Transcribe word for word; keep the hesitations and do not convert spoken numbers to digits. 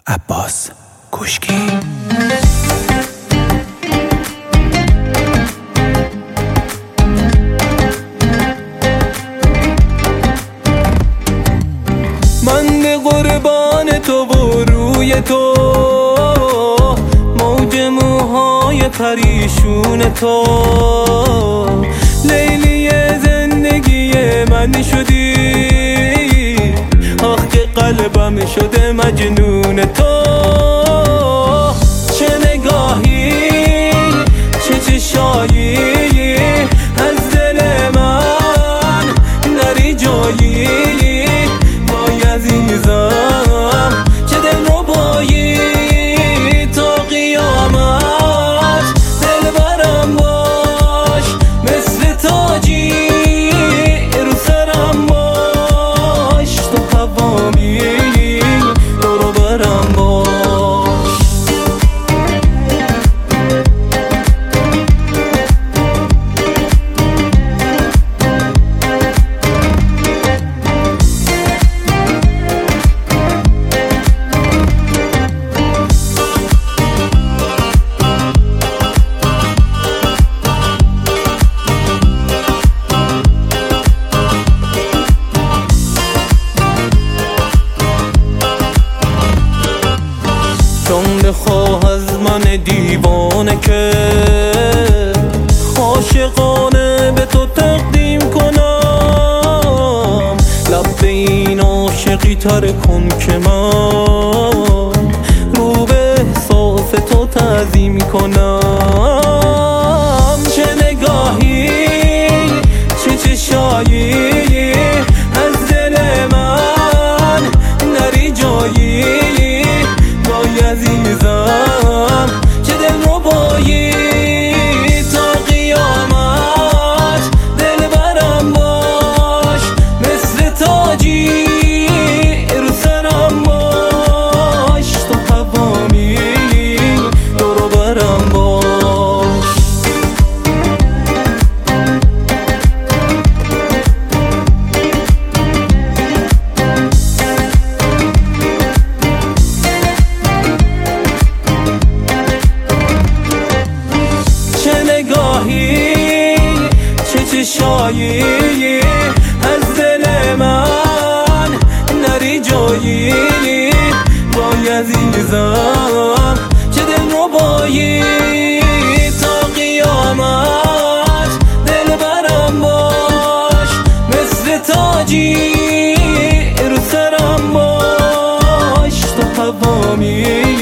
عباس کوشکی. من به قربان تو و روی تو، موج موهای پریشون تو، لیلی زندگی من شدی، آخ که قلبم شده مجنون تو. چه نگاهی، چه چشایی، از دل من نری جایی، وای عزیزم چه دل ربایی، تا قیامت دل برم باش، مثل تاجی رو سرم باش، تو هوامی دور برم باش. چون بخواه از من دیوانه که عاشقانه به تو تقدیم کنم، لب به این عاشقی تر کن که من رو به احساس تو تعظیم کنم. چه نگاهی، چه چشایی، از دل من نری جایی، عزیزم چه دل ربایی، تا قیامت دل برم باش، مثل تاجی رو سرم باش، تو هوامی دور برم باش. چه چشایی، از دل من نری جایی، وای عزیزم چه دل ربایی، تا قیامت دل برم باش، مثل تاجی رو سرم باش، تو هوامی